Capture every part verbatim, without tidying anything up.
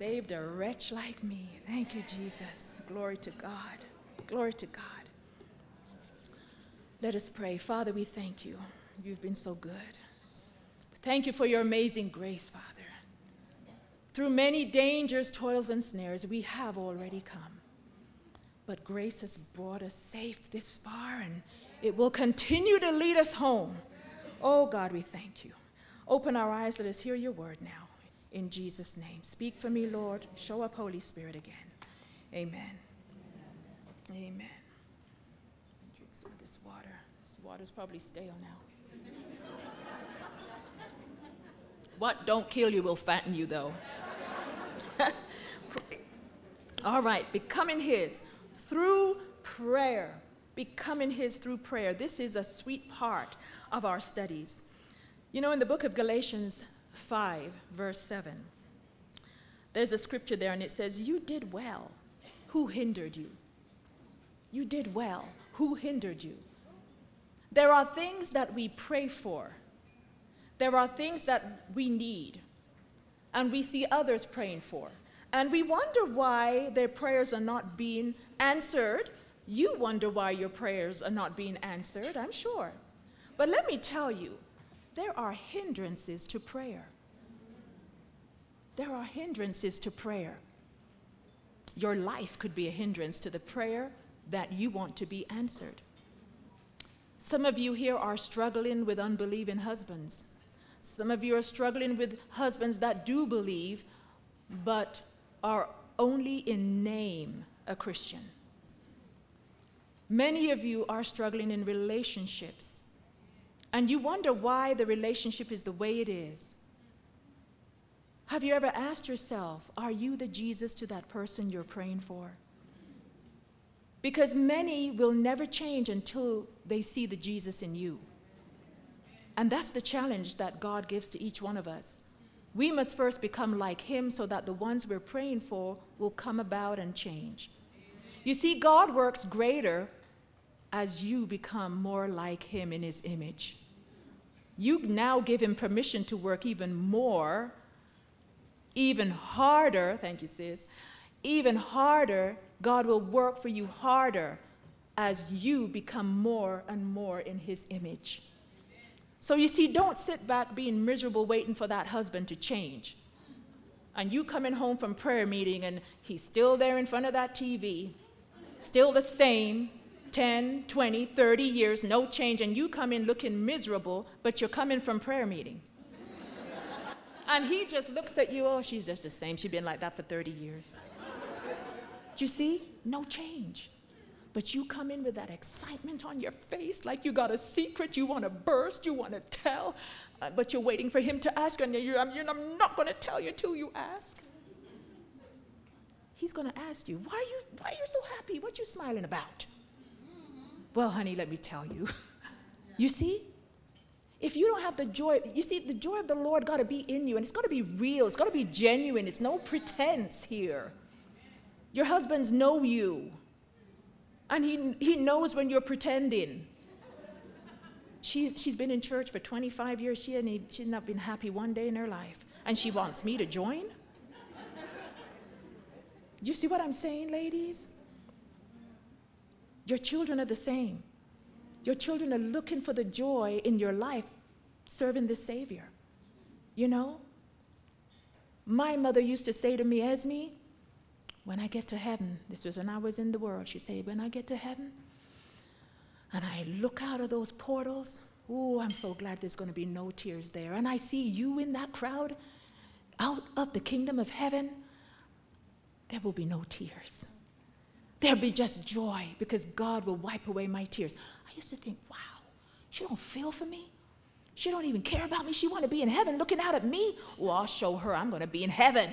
saved a wretch like me. Thank you, Jesus. Glory to God. Glory to God. Let us pray. Father, we thank you. You've been so good. Thank you for your amazing grace, Father. Through many dangers, toils, and snares, we have already come. But grace has brought us safe this far, and it will continue to lead us home. Oh, God, we thank you. Open our eyes. Let us hear your word now. In Jesus' name. Speak for me, Lord. Show up, Holy Spirit, again. Amen. Amen. Drink some of this water. This water's probably stale now. What don't kill you will fatten you, though. All right, becoming his through prayer. Becoming his through prayer. This is a sweet part of our studies. You know, in the book of Galatians five, verse seven, there's a scripture there, and it says, you did well. Who hindered you? You did well. Who hindered you? There are things that we pray for. There are things that we need, and we see others praying for. And we wonder why their prayers are not being answered. You wonder why your prayers are not being answered, I'm sure. But let me tell you, there are hindrances to prayer. There are hindrances to prayer. Your life could be a hindrance to the prayer that you want to be answered. Some of you here are struggling with unbelieving husbands. Some of you are struggling with husbands that do believe, but are only in name a Christian. Many of you are struggling in relationships, and you wonder why the relationship is the way it is. Have you ever asked yourself, are you the Jesus to that person you're praying for? Because many will never change until they see the Jesus in you. And that's the challenge that God gives to each one of us. We must first become like him so that the ones we're praying for will come about and change. You see, God works greater as you become more like him in his image. You now give him permission to work even more, even harder, thank you, sis, even harder. God will work for you harder as you become more and more in his image. So you see, don't sit back being miserable waiting for that husband to change. And you coming home from prayer meeting and he's still there in front of that T V, still the same, ten, twenty, thirty years, no change, and you come in looking miserable, but you're coming from prayer meeting. And he just looks at you, oh, she's just the same. She's been like that for thirty years. You see? No change. But you come in with that excitement on your face, like you got a secret, you want to burst, you want to tell, uh, but you're waiting for him to ask, and you're, I'm, you're, I'm not going to tell you till you ask. He's going to ask you, why are you, why are you so happy? What you smiling about? Well, honey, let me tell you. You see? If you don't have the joy, you see, the joy of the Lord got to be in you, and it's got to be real. It's got to be genuine. It's no pretense here. Your husbands know you. And he, he knows when you're pretending. She's, she's been in church for twenty-five years. She ain't, she's not been happy one day in her life. And she wants me to join? Do you see what I'm saying, ladies? Your children are the same. Your children are looking for the joy in your life serving the Savior. You know? My mother used to say to me, Esme, when I get to heaven, this was when I was in the world, she said, when I get to heaven, and I look out of those portals, oh, I'm so glad there's going to be no tears there. And I see you in that crowd, out of the kingdom of heaven, there will be no tears. There'll be just joy, because God will wipe away my tears. I used to think, wow, she don't feel for me. She don't even care about me. She want to be in heaven looking out at me. Well, I'll show her I'm going to be in heaven.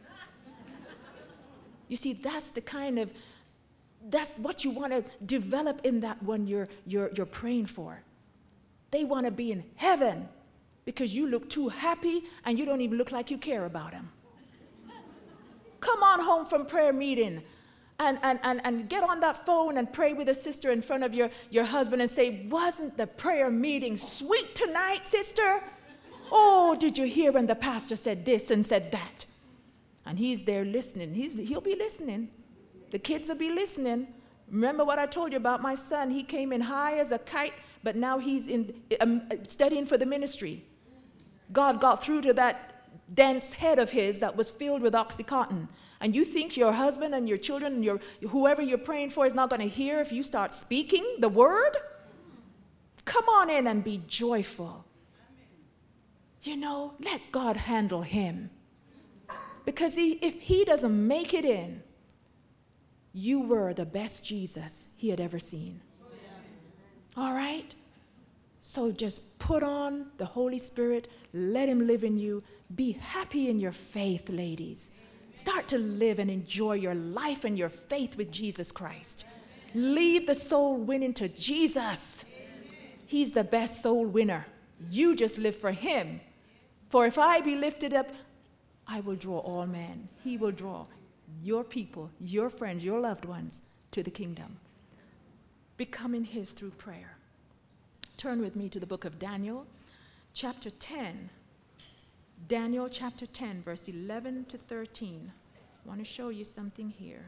You see, that's the kind of, that's what you want to develop in that one you're, you're, you're praying for. They want to be in heaven because you look too happy and you don't even look like you care about them. Come on home from prayer meeting and, and, and, and get on that phone and pray with a sister in front of your, your husband and say, wasn't the prayer meeting sweet tonight, sister? Oh, did you hear when the pastor said this and said that? And he's there listening. He's, he'll be listening. The kids will be listening. Remember what I told you about my son? He came in high as a kite, but now he's in, um, studying for the ministry. God got through to that dense head of his that was filled with Oxycontin. And you think your husband and your children and your, whoever you're praying for is not going to hear if you start speaking the word? Come on in and be joyful. You know, let God handle him. Because he, if he doesn't make it in, you were the best Jesus he had ever seen. All right? So just put on the Holy Spirit. Let him live in you. Be happy in your faith, ladies. Start to live and enjoy your life and your faith with Jesus Christ. Leave the soul winning to Jesus. He's the best soul winner. You just live for him. For if I be lifted up, I will draw all men. He will draw your people, your friends, your loved ones to the kingdom. Becoming his through prayer. Turn with me to the book of Daniel, chapter ten. Daniel chapter ten, verse eleven to thirteen. I want to show you something here.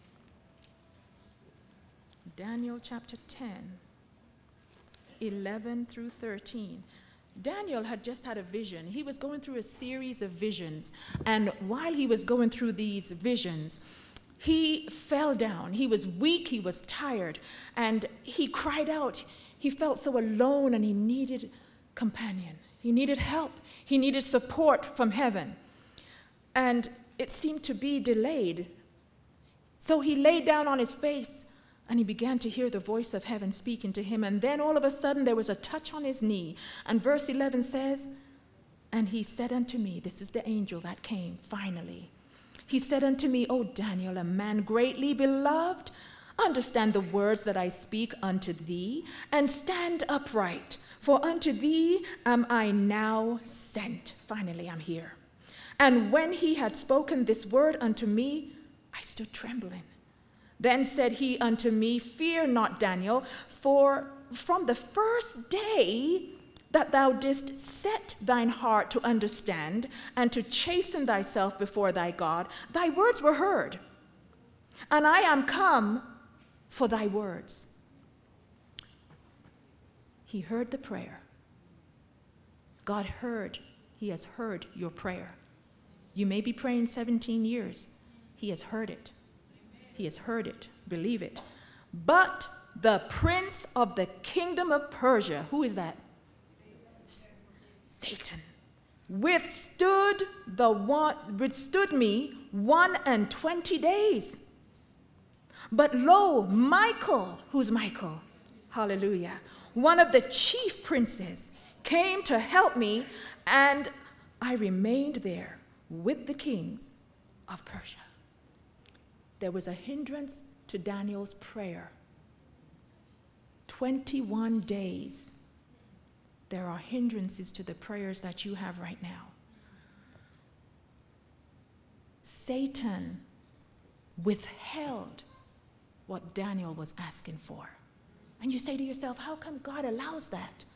Daniel chapter ten, eleven through thirteen. Daniel had just had a vision. He was going through a series of visions. And while he was going through these visions, he fell down. He was weak. He was tired. And he cried out. He felt so alone and he needed companion. He needed help. He needed support from heaven. And it seemed to be delayed. So he laid down on his face and he began to hear the voice of heaven speaking to him. And then all of a sudden there was a touch on his knee. And verse eleven says, and he said unto me, this is the angel that came finally. He said unto me, O Daniel, a man greatly beloved, understand the words that I speak unto thee, and stand upright, for unto thee am I now sent. Finally, I'm here. And when he had spoken this word unto me, I stood trembling. Then said he unto me, fear not, Daniel, for from the first day that thou didst set thine heart to understand and to chasten thyself before thy God, thy words were heard, and I am come for thy words. He heard the prayer. God heard. He has heard your prayer. You may be praying seventeen years. He has heard it. He has heard it. Believe it. But the prince of the kingdom of Persia, who is that? Satan. Withstood the one, withstood me one and twenty days. But lo, Michael, who's Michael? Hallelujah. One of the chief princes came to help me, and I remained there with the kings of Persia. There was a hindrance to Daniel's prayer. twenty-one days. There are hindrances to the prayers that you have right now. Satan withheld what Daniel was asking for. And you say to yourself, how come God allows that?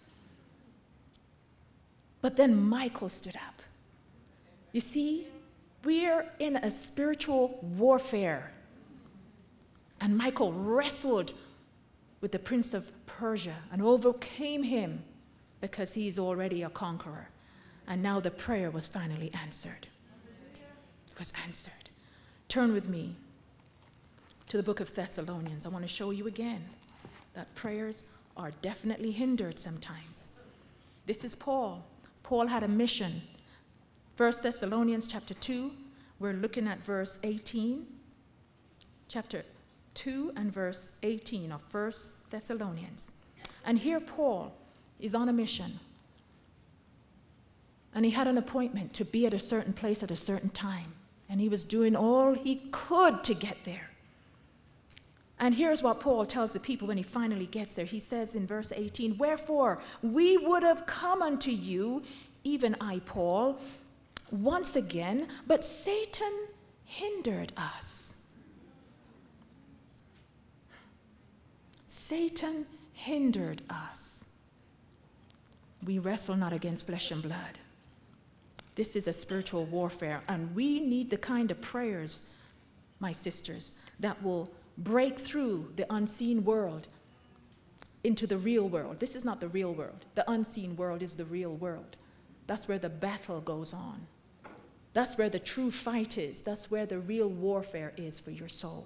But then Michael stood up. You see, we're in a spiritual warfare. And Michael wrestled with the prince of Persia and overcame him because he's already a conqueror. And now the prayer was finally answered. It was answered. Turn with me to the book of Thessalonians. I want to show you again that prayers are definitely hindered sometimes. This is Paul. Paul had a mission. First Thessalonians chapter two, we're looking at verse eighteen. Chapter two and verse eighteen of First Thessalonians. And here Paul is on a mission. And he had an appointment to be at a certain place at a certain time. And he was doing all he could to get there. And here's what Paul tells the people when he finally gets there. He says in verse eighteen, wherefore we would have come unto you, even I, Paul, once again, but Satan hindered us. Satan hindered us. We wrestle not against flesh and blood, This is a spiritual warfare, and we need the kind of prayers, my sisters, that will break through the unseen world into the real world. This is not the real world. The unseen world is the real world. That's where the battle goes on. That's where the true fight is. That's where the real warfare is for your soul.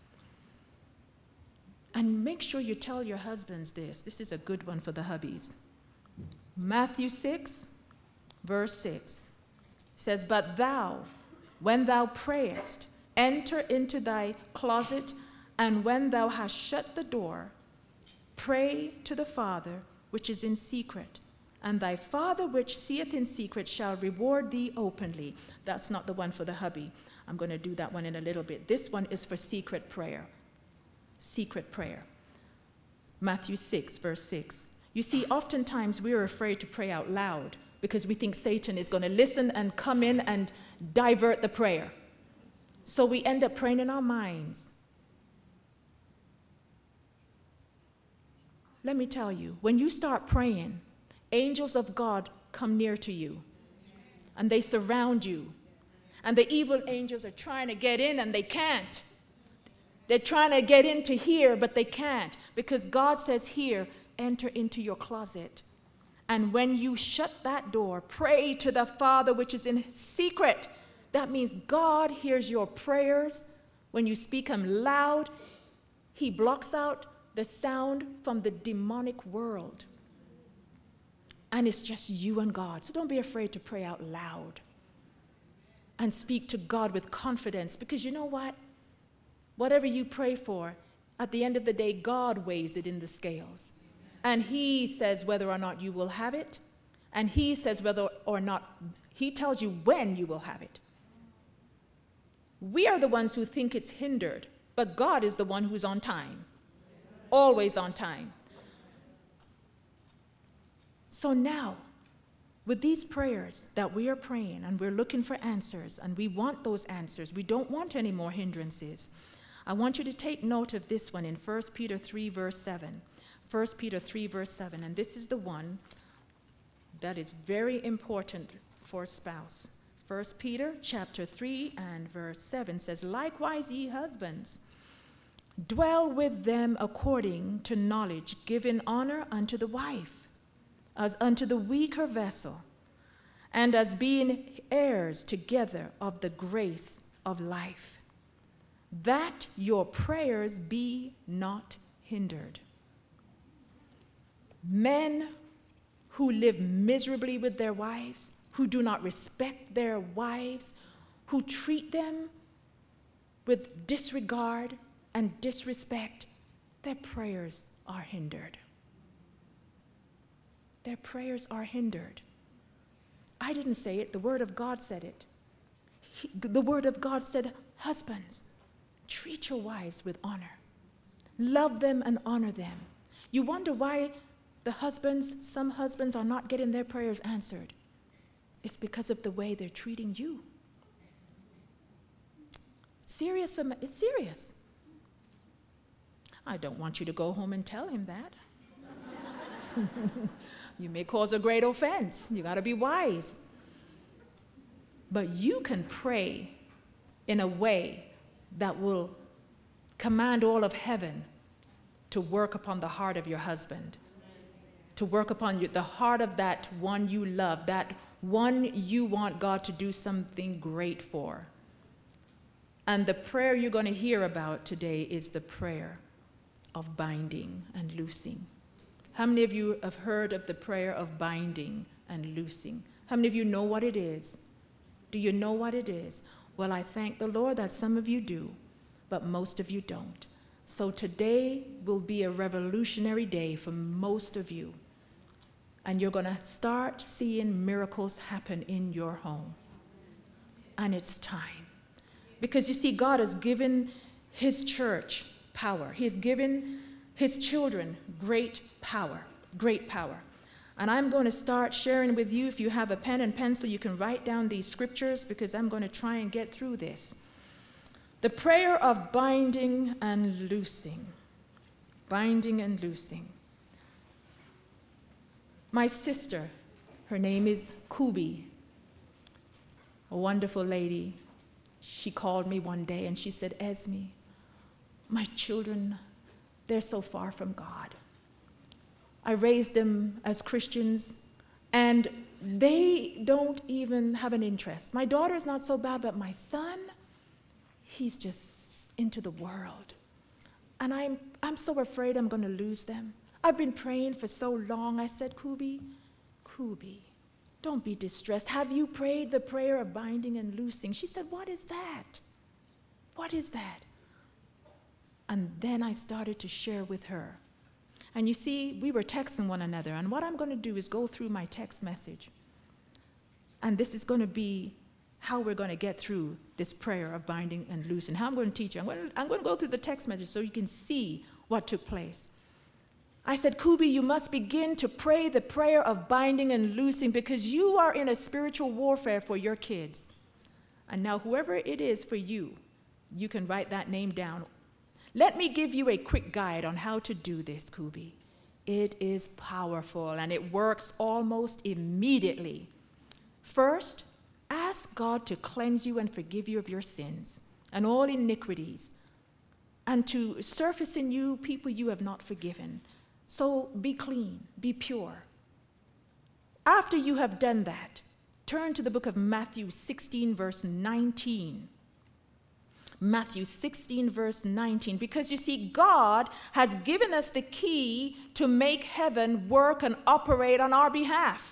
And make sure you tell your husbands this. This is a good one for the hubbies. Matthew six, verse six says, "But thou, when thou prayest, enter into thy closet, and when thou hast shut the door, pray to the Father which is in secret, and thy Father which seeth in secret shall reward thee openly." That's not the one for the hubby. I'm going to do that one in a little bit. This one is for secret prayer. Secret prayer. Matthew six, verse six. You see, oftentimes we are afraid to pray out loud because we think Satan is going to listen and come in and divert the prayer. So we end up praying in our minds. Let me tell you, when you start praying, angels of God come near to you, and they surround you. And the evil angels are trying to get in, and they can't. They're trying to get into here, but they can't, because God says here, enter into your closet. And when you shut that door, pray to the Father which is in secret. That means God hears your prayers. When you speak them loud, he blocks out the sound from the demonic world. And it's just you and God. So don't be afraid to pray out loud and speak to God with confidence, because you know what? Whatever you pray for, at the end of the day, God weighs it in the scales. And he says whether or not you will have it. And he says whether or not, he tells you when you will have it. We are the ones who think it's hindered, but God is the one who's on time. Always on time. So now, with these prayers that we are praying, and we're looking for answers, and we want those answers, we don't want any more hindrances. I want you to take note of this one in First Peter three, verse seven. First Peter three, verse seven, and this is the one that is very important for a spouse. First Peter chapter three and verse seven says, "Likewise, ye husbands, dwell with them according to knowledge, giving honor unto the wife, as unto the weaker vessel, and as being heirs together of the grace of life, that your prayers be not hindered." Men who live miserably with their wives, who do not respect their wives, who treat them with disregard and disrespect, their prayers are hindered. Their prayers are hindered. I didn't say it, the Word of God said it. He, the Word of God said, husbands, treat your wives with honor. Love them and honor them. You wonder why the husbands, some husbands are not getting their prayers answered. It's because of the way they're treating you. Serious, it's serious. I don't want you to go home and tell him that. You may cause a great offense. You got to be wise. But you can pray in a way that will command all of heaven to work upon the heart of your husband, to work upon you, the heart of that one you love, that one you want God to do something great for. And the prayer you're going to hear about today is the prayer of binding and loosing. How many of you have heard of the prayer of binding and loosing? How many of you know what it is? Do you know what it is? Well, I thank the Lord that some of you do, but most of you don't. So today will be a revolutionary day for most of you. And you're going to start seeing miracles happen in your home. And it's time. Because you see, God has given his church power. He's given his children great power, great power. And I'm going to start sharing with you. If you have a pen and pencil, you can write down these scriptures, because I'm going to try and get through this. The prayer of binding and loosing. Binding and loosing. My sister, her name is Kubi. a wonderful lady, she called me one day and she said, Esme, my children, they're so far from God. I raised them as Christians, and they don't even have an interest. My daughter's not so bad, but my son, he's just into the world. And I'm, I'm so afraid I'm going to lose them. I've been praying for so long. I said, Kubi, Kubi, don't be distressed. Have you prayed the prayer of binding and loosing? She said, what is that? What is that? And then I started to share with her. And you see, we were texting one another. And what I'm going to do is go through my text message. And this is going to be how we're going to get through this prayer of binding and loosing. How I'm going to teach you. I'm going to, I'm going to go through the text message so you can see what took place. I said, Kubi, you must begin to pray the prayer of binding and loosing because you are in a spiritual warfare for your kids. And now whoever it is for you, you can write that name down. Let me give you a quick guide on how to do this, Kubi. It is powerful and it works almost immediately. First, ask God to cleanse you and forgive you of your sins and all iniquities, and to surface in you people you have not forgiven. So be clean, be pure. After you have done that, turn to the book of Matthew sixteen, verse nineteen. Matthew sixteen, verse nineteen, because you see, God has given us the key to make heaven work and operate on our behalf.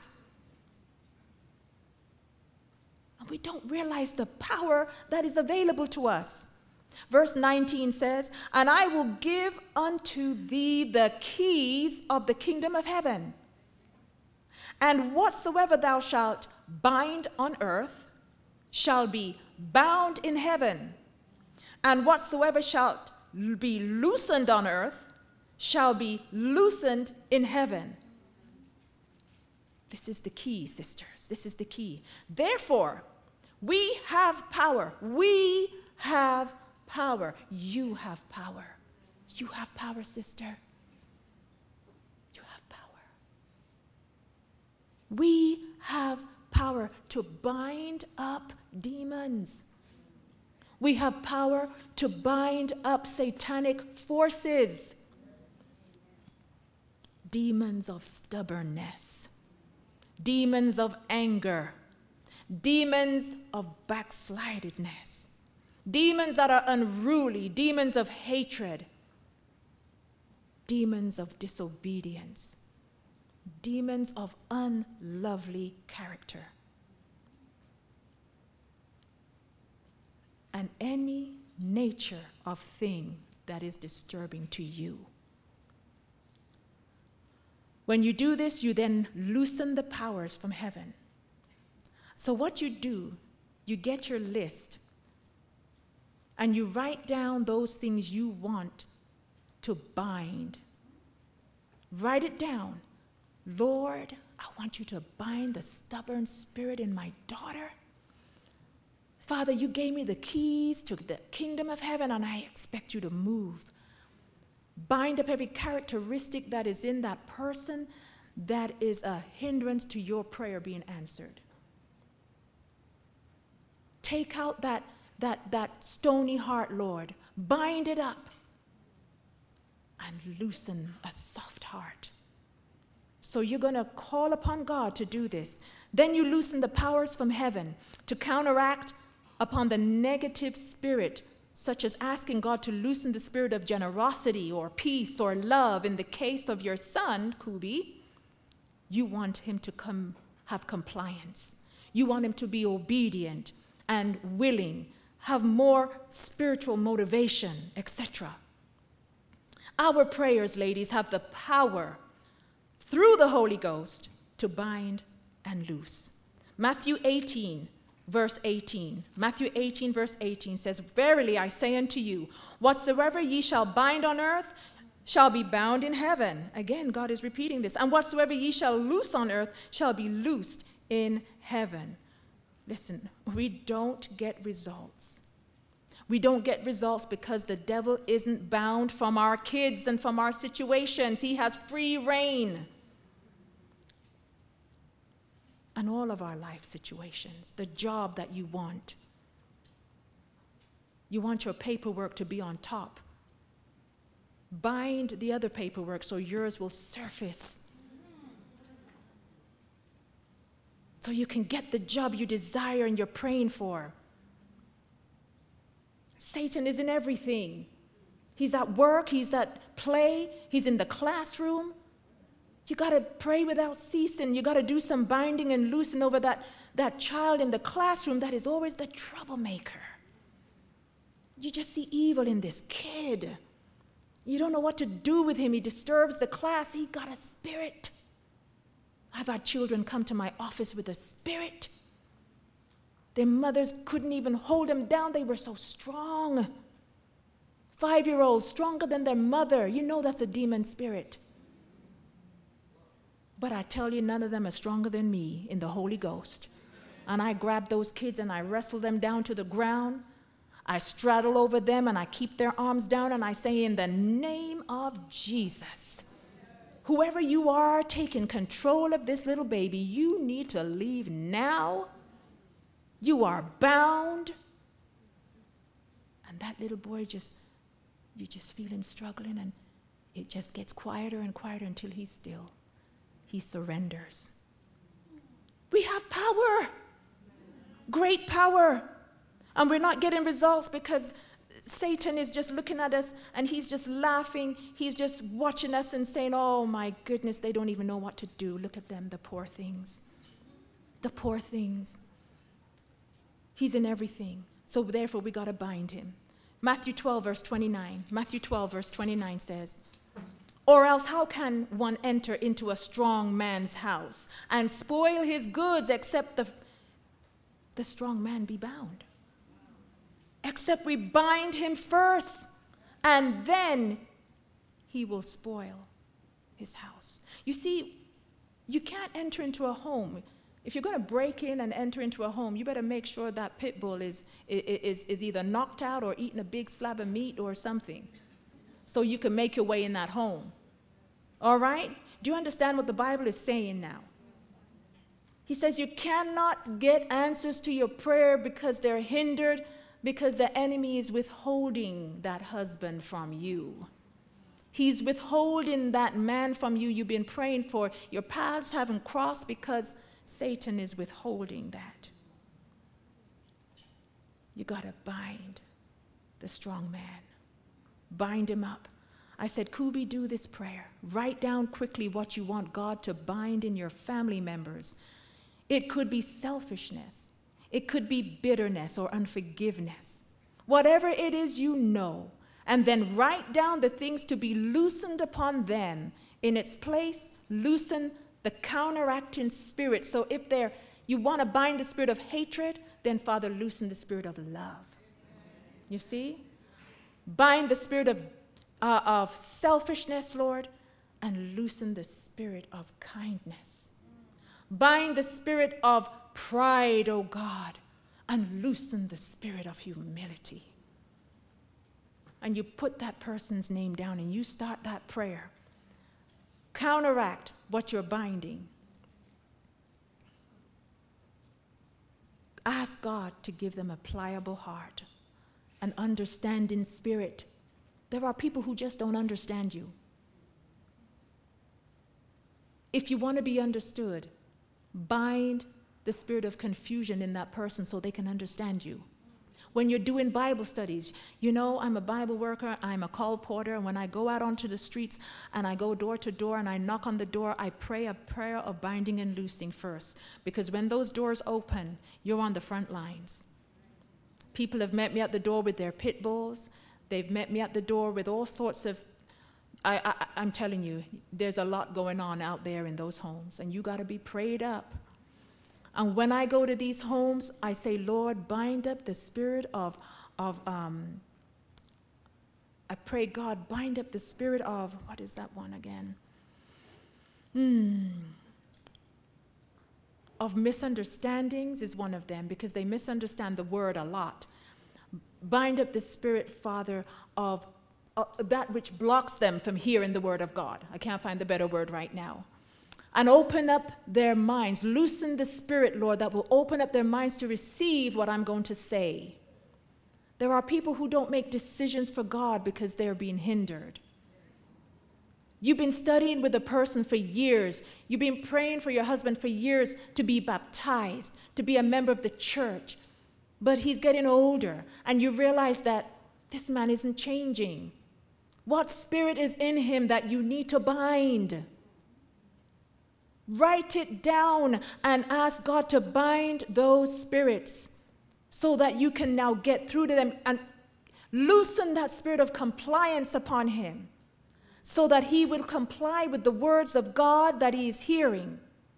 And we don't realize the power that is available to us. Verse nineteen says, and I will give unto thee the keys of the kingdom of heaven. And whatsoever thou shalt bind on earth shall be bound in heaven. And whatsoever shalt be loosened on earth shall be loosened in heaven. This is the key, sisters. This is the key. Therefore, we have power. We have power. You have power. You have power, sister. You have power. We have power to bind up demons. We have power to bind up satanic forces, demons of stubbornness, demons of anger, demons of backslidedness, demons that are unruly, demons of hatred, demons of disobedience, demons of unlovely character. And any nature of thing that is disturbing to you. When you do this, you then loosen the powers from heaven. So what you do, you get your list and you write down those things you want to bind. Write it down. Lord, I want you to bind the stubborn spirit in my daughter. Father, you gave me the keys to the kingdom of heaven, and I expect you to move. Bind up every characteristic that is in that person that is a hindrance to your prayer being answered. Take out that, that, that stony heart, Lord. Bind it up and loosen a soft heart. So you're going to call upon God to do this. Then you loosen the powers from heaven to counteract upon the negative spirit, such as asking God to loosen the spirit of generosity or peace or love. In the case of your son, Kubi, you want him to come have compliance. You want him to be obedient and willing, have more spiritual motivation, et cetera. Our prayers, ladies, have the power through the Holy Ghost to bind and loose. Matthew eighteen, verse eighteen. Matthew eighteen, verse eighteen says, verily I say unto you, whatsoever ye shall bind on earth shall be bound in heaven. Again, God is repeating this. And whatsoever ye shall loose on earth shall be loosed in heaven. Listen, we don't get results. We don't get results because the devil isn't bound from our kids and from our situations. He has free reign. and all of our life situations, the job that you want. You want your paperwork to be on top. Bind the other paperwork so yours will surface. So you can get the job you desire and you're praying for. Satan is in everything. He's at work, he's at play, he's in the classroom. You got to pray without ceasing. You got to do some binding and loosing over that, that child in the classroom that is always the troublemaker. You just see evil in this kid. You don't know what to do with him. He disturbs the class. He got a spirit. I've had children come to my office with a spirit. Their mothers couldn't even hold them down. They were so strong. Five-year-olds, stronger than their mother. You know that's a demon spirit. But I tell you, none of them are stronger than me in the Holy Ghost. And I grab those kids and I wrestle them down to the ground. I straddle over them and I keep their arms down and I say, in the name of Jesus, whoever you are taking control of this little baby, you need to leave now. You are bound. And that little boy just, you just feel him struggling, and it just gets quieter and quieter until he's still. He surrenders. We have power, great power. And we're not getting results because Satan is just looking at us and he's just laughing. He's just watching us and saying, oh my goodness, they don't even know what to do. Look at them, the poor things. The poor things. He's in everything. So therefore, we got to bind him. Matthew twelve, verse twenty-nine. Matthew twelve, verse twenty-nine says, or else how can one enter into a strong man's house and spoil his goods except the, the strong man be bound? Except we bind him first, and then he will spoil his house. You see, you can't enter into a home. If you're going to break in and enter into a home, you better make sure that pit bull is, is, is either knocked out or eating a big slab of meat or something, so you can make your way in that home. All right? Do you understand what the Bible is saying now? He says you cannot get answers to your prayer because they're hindered, because the enemy is withholding that husband from you. He's withholding that man from you you've been praying for. Your paths haven't crossed because Satan is withholding that. You got to bind the strong man. Bind him up. I said, Kubi, do this prayer. Write down quickly what you want God to bind in your family members. It could be selfishness. It could be bitterness or unforgiveness. Whatever it is you know, and then write down the things to be loosened upon them. In its place, loosen the counteracting spirit. So if there, you want to bind the spirit of hatred, then Father, loosen the spirit of love. You see? Bind the spirit of, uh, of selfishness, Lord, and loosen the spirit of kindness. Bind the spirit of pride, oh God, and loosen the spirit of humility. And you put that person's name down and you start that prayer. Counteract what you're binding. Ask God to give them a pliable heart, an understanding spirit. There are people who just don't understand you. If you want to be understood, bind the spirit of confusion in that person so they can understand you. When you're doing Bible studies, you know, I'm a Bible worker, I'm a colporteur, and when I go out onto the streets and I go door to door and I knock on the door, I pray a prayer of binding and loosing first. Because when those doors open, you're on the front lines. People have met me at the door with their pit bulls. They've met me at the door with all sorts of, I, I, I'm telling you, there's a lot going on out there in those homes, and you got to be prayed up. And when I go to these homes, I say, Lord, bind up the spirit of, of um, I pray, God, bind up the spirit of, what is that one again? Hmm. Of misunderstandings is one of them, because they misunderstand the word a lot. Bind up the spirit, Father, of uh, that which blocks them from hearing the word of God. I can't find the better word right now. and open up their minds. Loosen the Spirit, Lord, that will open up their minds to receive what I'm going to say. There are people who don't make decisions for God because they're being hindered. You've been studying with a person for years. You've been praying for your husband for years to be baptized, to be a member of the church. But he's getting older, and you realize that this man isn't changing. What spirit is in him that you need to bind? Write it down and ask God to bind those spirits so that you can now get through to them and loosen that spirit of compliance upon him so that he will comply with the words of God that he is hearing.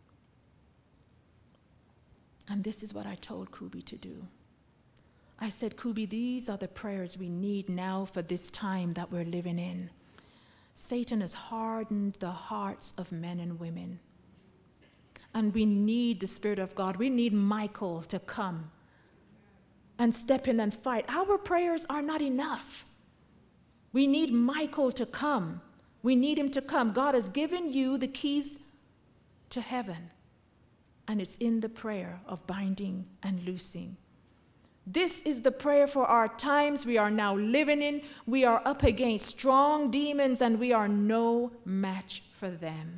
And this is what I told Kubi to do. I said, Kubi, these are the prayers we need now for this time that we're living in. Satan has hardened the hearts of men and women. And we need the Spirit of God. We need Michael to come and step in and fight. Our prayers are not enough. We need Michael to come. We need him to come. God has given you the keys to heaven. And it's in the prayer of binding and loosing. This is the prayer for our times we are now living in. We are up against strong demons, and we are no match for them.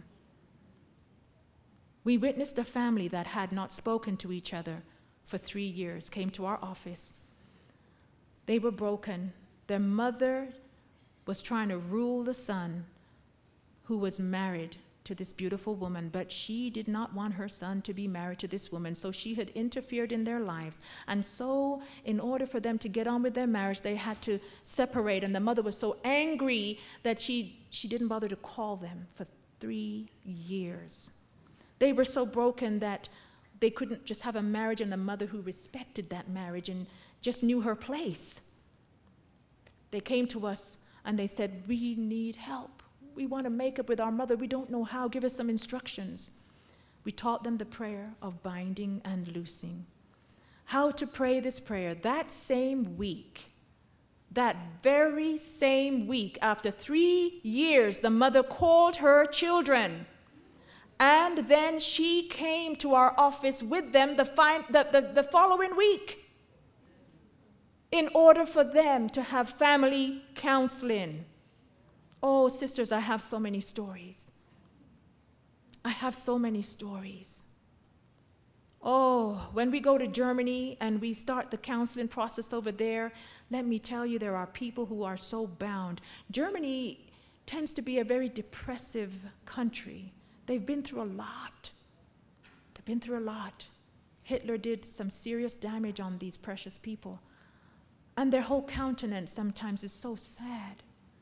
We witnessed a family that had not spoken to each other for three years, came to our office. They were broken. Their mother was trying to rule the son who was married to this beautiful woman, but she did not want her son to be married to this woman, so she had interfered in their lives. And so in order for them to get on with their marriage, they had to separate, and the mother was so angry that she, she didn't bother to call them for three years. They were so broken that they couldn't just have a marriage and a mother who respected that marriage and just knew her place. They came to us and they said, we need help. We want to make up with our mother. We don't know how. Give us some instructions. We taught them the prayer of binding and loosing. How to pray this prayer. That same week, that very same week, after three years, the mother called her children. And then she came to our office with them the, fi- the, the, the following week in order for them to have family counseling. Oh, sisters, I have so many stories. I have so many stories. Oh, when we go to Germany and we start the counseling process over there, let me tell you, there are people who are so bound. Germany tends to be a very depressive country. They've been through a lot. They've been through a lot. Hitler did some serious damage on these precious people. And their whole countenance sometimes is so sad.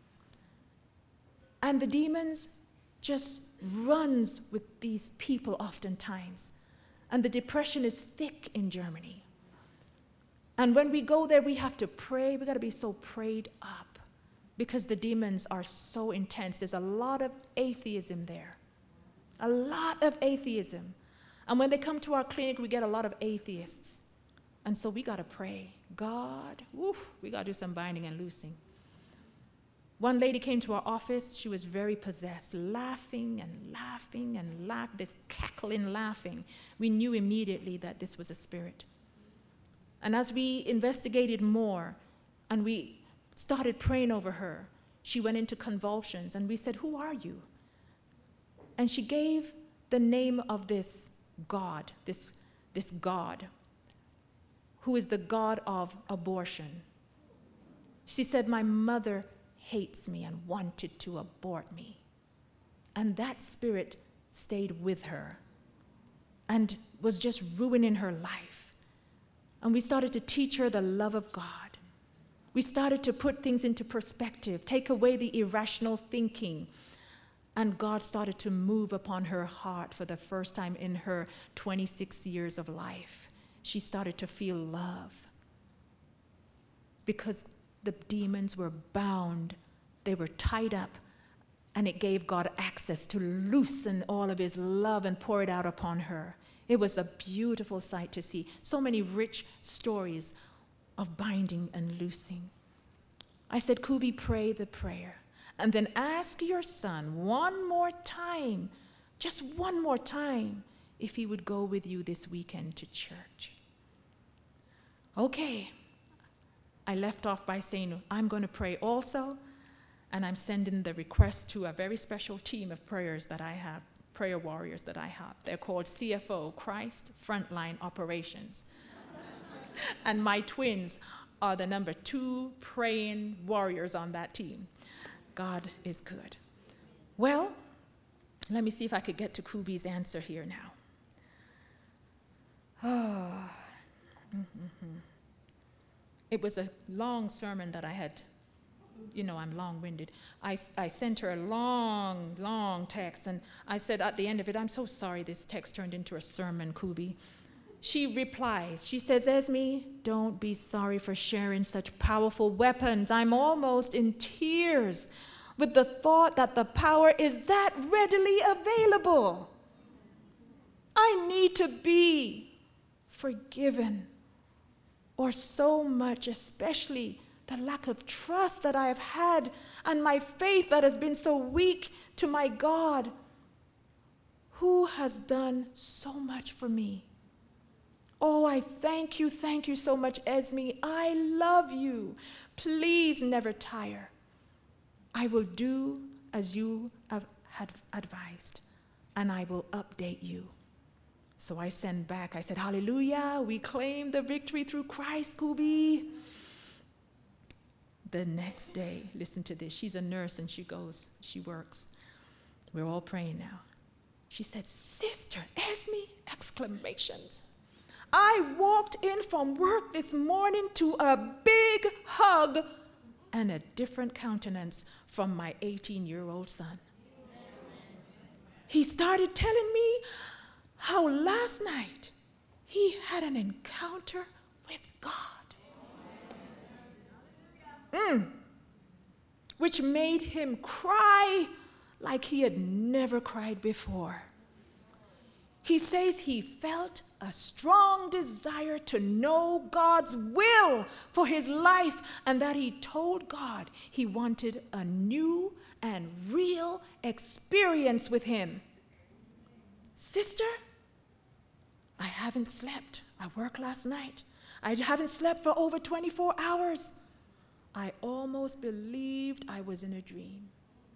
And the demons just runs with these people oftentimes. And the depression is thick in Germany. And when we go there, we have to pray. We got to be so prayed up because the demons are so intense. There's a lot of atheism there. A lot of atheism. And when they come to our clinic, we get a lot of atheists. And so we got to pray. God, woof, we got to do some binding and loosing. One lady came to our office. She was very possessed, laughing and laughing and laughing, this cackling laughing. We knew immediately that this was a spirit. And as we investigated more and we started praying over her, she went into convulsions. And we said, who are you? And she gave the name of this God, this, this God, who is the God of abortion. She said, my mother hates me and wanted to abort me. And that spirit stayed with her and was just ruining her life. And we started to teach her the love of God. We started to put things into perspective, take away the irrational thinking. And God started to move upon her heart for the first time in her twenty-six years of life. She started to feel love because the demons were bound. They were tied up, and it gave God access to loosen all of his love and pour it out upon her. It was a beautiful sight to see. So many rich stories of binding and loosing. I said, Kubi, pray the prayer. And then ask your son one more time, just one more time, if he would go with you this weekend to church. Okay. I left off by saying, I'm going to pray also, and I'm sending the request to a very special team of prayers that I have, prayer warriors that I have. They're called C F O, Christ Frontline Operations. And my twins are the number two praying warriors on that team. God is good. Well, let me see if I could get to Kubi's answer here now. Oh. Mm-hmm. It was a long sermon that I had. You know, I'm long-winded. I, I sent her a long, long text, and I said at the end of it, I'm so sorry this text turned into a sermon, Kubi. She replies, she says, Esme, don't be sorry for sharing such powerful weapons. I'm almost in tears with the thought that the power is that readily available. I need to be forgiven, or so much, especially the lack of trust that I have had and my faith that has been so weak to my God, who has done so much for me. Oh, I thank you, thank you so much, Esme. I love you. Please never tire. I will do as you have had advised, and I will update you. So I send back, I said, hallelujah, we claim the victory through Christ, Kubi. The next day, listen to this, she's a nurse and she goes, she works. We're all praying now. She said, Sister Esme, exclamations. I walked in from work this morning to a big hug and a different countenance from my eighteen-year-old son. He started telling me how last night he had an encounter with God. Mm. Which made him cry like he had never cried before. He says he felt a strong desire to know God's will for his life, and that he told God he wanted a new and real experience with him. Sister, I haven't slept. I worked last night. I haven't slept for over twenty-four hours. I almost believed I was in a dream.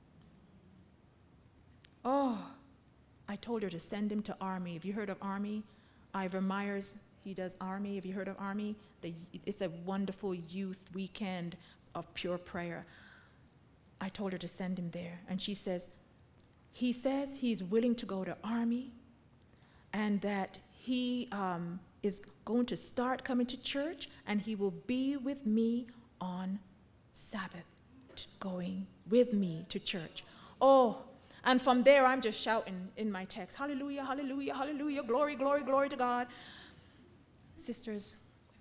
Oh, I told her to send him to Army. Have you heard of Army? Ivor Myers, he does Army. Have you heard of Army? The, it's a wonderful youth weekend of pure prayer. I told her to send him there. And she says, he says he's willing to go to Army, and that he um, is going to start coming to church, and he will be with me on Sabbath, going with me to church. Oh, and from there I'm just shouting in my text, hallelujah, hallelujah, hallelujah, glory, glory, glory to God. Sisters,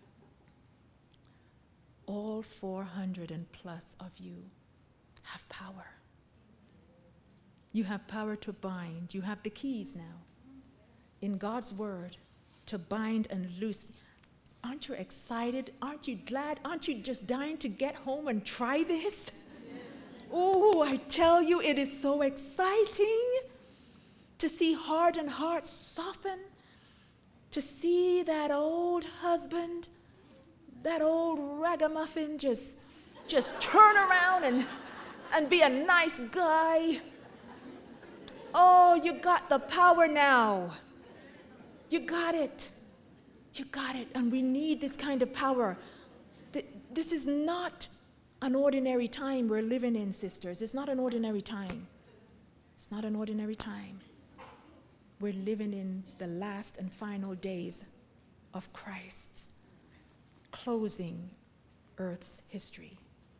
all four hundred and plus of you have power. You have power to bind. You have the keys now in God's word to bind and loose. Aren't you excited? Aren't you glad? Aren't you just dying to get home and try this? Oh, I tell you, it is so exciting to see hardened hearts soften, to see that old husband, that old ragamuffin just, just turn around and, and be a nice guy. Oh, you got the power now. You got it. You got it. And we need this kind of power. This is not an ordinary time we're living in, sisters. It's not an ordinary time. It's not an ordinary time. We're living in the last and final days of Christ's closing Earth's history.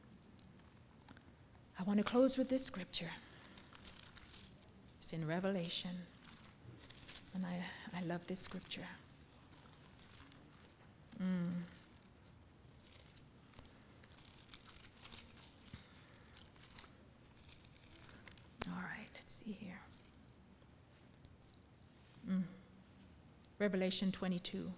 I want to close with this scripture. It's in Revelation. And I, I love this scripture. Mm. All right, let's see here. Mm. Revelation twenty-two.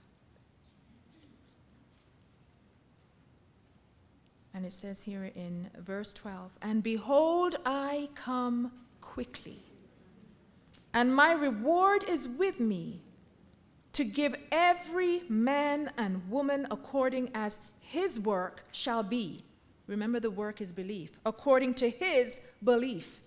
And it says here in verse twelve, and behold, I come quickly. And my reward is with me to give every man and woman according as his work shall be. Remember, the work is belief. According to his belief.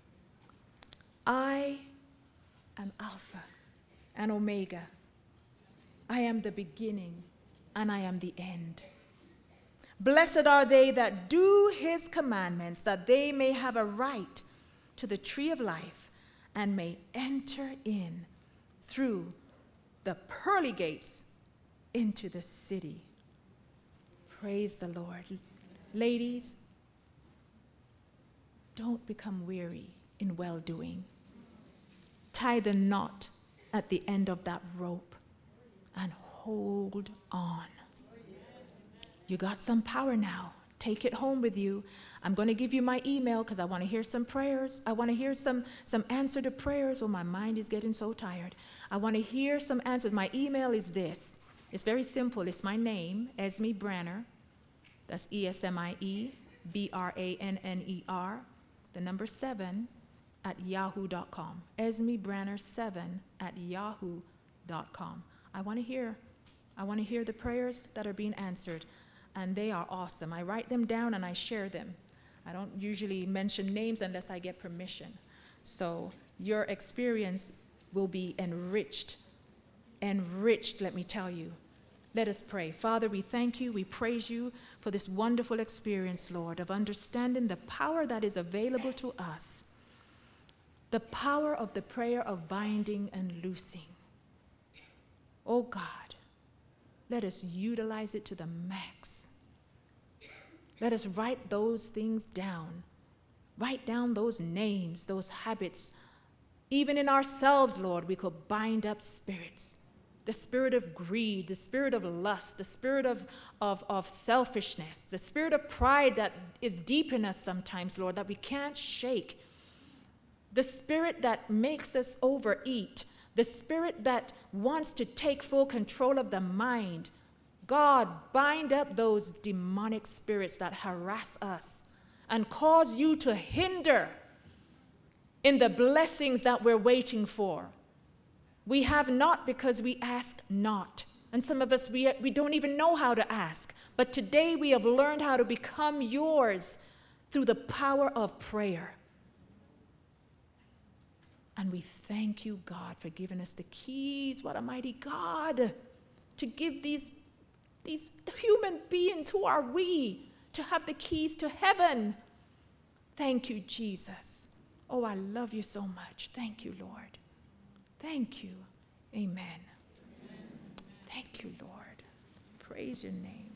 I am Alpha and Omega. I am the beginning and I am the end. Blessed are they that do his commandments, that they may have a right to the tree of life and may enter in through the pearly gates into the city. Praise the Lord. Ladies, don't become weary in well-doing. Tie the knot at the end of that rope and hold on. You got some power now. Take it home with you. I'm going to give you my email because I want to hear some prayers. I want to hear some, some answer to prayers. Oh, my mind is getting so tired. I want to hear some answers. My email is this. It's very simple. It's my name, Esme Branner. That's E S M I E B R A N N E R, the number seven, at yahoo dot com. Esme Branner seven at yahoo dot com. I want to hear, I want to hear the prayers that are being answered. And they are awesome. I write them down and I share them. I don't usually mention names unless I get permission. So your experience will be enriched. Enriched, let me tell you. Let us pray. Father, we thank you, we praise you for this wonderful experience, Lord, of understanding the power that is available to us. The power of the prayer of binding and loosing. Oh God, let us utilize it to the max. Let us write those things down. Write down those names, those habits. Even in ourselves, Lord, we could bind up spirits. The spirit of greed, the spirit of lust, the spirit of, of, of selfishness, the spirit of pride that is deep in us sometimes, Lord, that we can't shake. The spirit that makes us overeat. The spirit that wants to take full control of the mind. God, bind up those demonic spirits that harass us and cause you to hinder in the blessings that we're waiting for. We have not because we ask not. And some of us, we, we don't even know how to ask. But today we have learned how to become yours through the power of prayer. And we thank you, God, for giving us the keys. What a mighty God, to give these, these human beings, who are we, to have the keys to heaven. Thank you, Jesus. Oh, I love you so much. Thank you, Lord. Thank you. Amen. Amen. Thank you, Lord. Praise your name.